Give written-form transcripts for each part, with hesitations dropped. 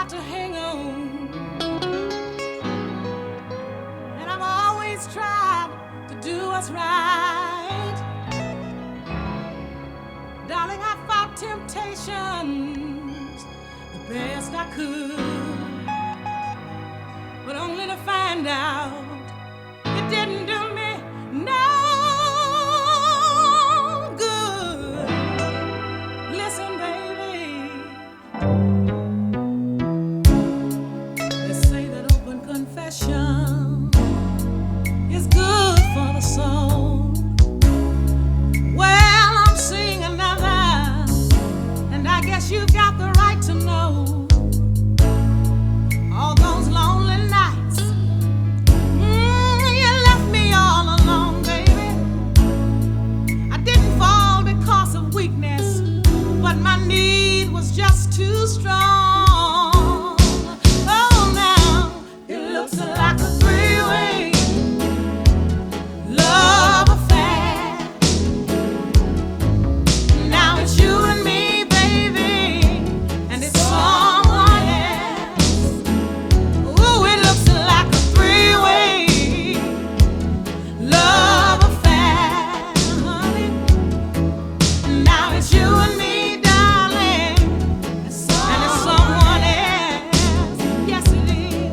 to hang on. And I've always tried to do what's right. Darling, I fought temptations the best I could, but only to find out it didn't do me no good. Listen, baby, they say that open confession is good for the soul. Well, I'm seeing another, and I guess you got the right to know. All those lonely nights, you left me all alone, baby. I didn't fall because of weakness, but my need was just too strong. Oh, now it looks like a three-way love affair. Now it's you and me, baby, and it's someone else. Ooh, it looks like a three-way love affair, honey. Now it's you and me, darling, and it's someone else. Yes, it is.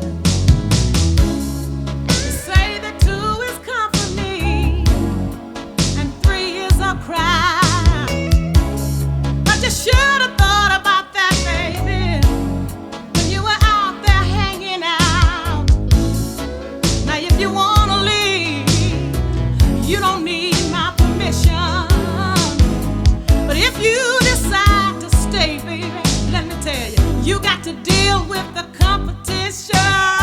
They say that two is company and three is a crime. But you should have thought about that, baby, when you were out there hanging out. Now, if you want to leave, you don't need my permission. But if you decide to stay, baby, let me tell you, you got to deal with the competition.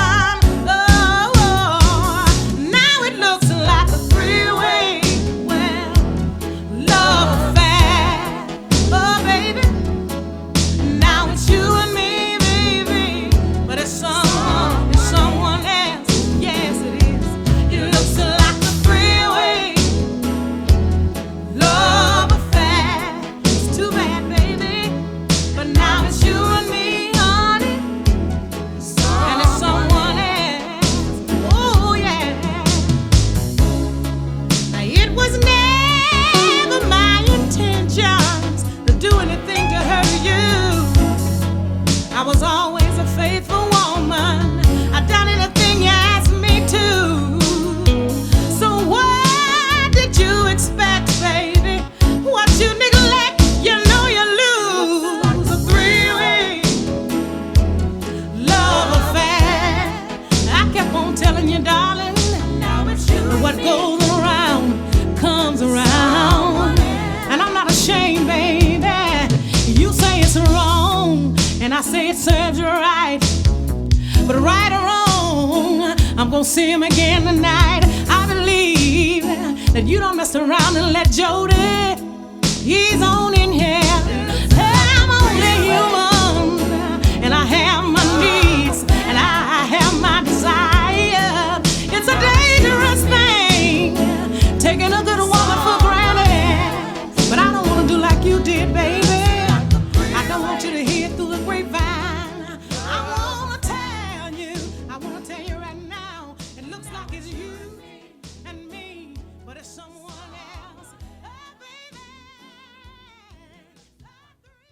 Oh, now it looks like a three-way, well, love affair. Oh, baby, now it's you and me, baby, but it's someone else. Yes, it is. It looks like a three-way love affair. It's too bad, baby, but now it's you and me, honey, and it's someone else. Oh, yeah. Now, it was never my intentions to do anything to hurt you. I was always a faithful woman. I done anything you asked me to. So what did you expect, baby? What you neglect, you know you lose. A three-way love affair. I kept on telling you, darling, now it's you. What goes around comes around. And I'm not ashamed, baby. You say it's wrong, and I say it serves you right. But right or wrong, I'm gonna see him again tonight. I believe that you don't mess around and let Jody, he's on in here. I'm only human, and I have my needs, and I have my desire. It's a dangerous thing, taking a good woman for granted. But I don't wanna do like you did, baby. I don't want you to hear through the grapevine. I wanna tell you right now, it looks like it's you.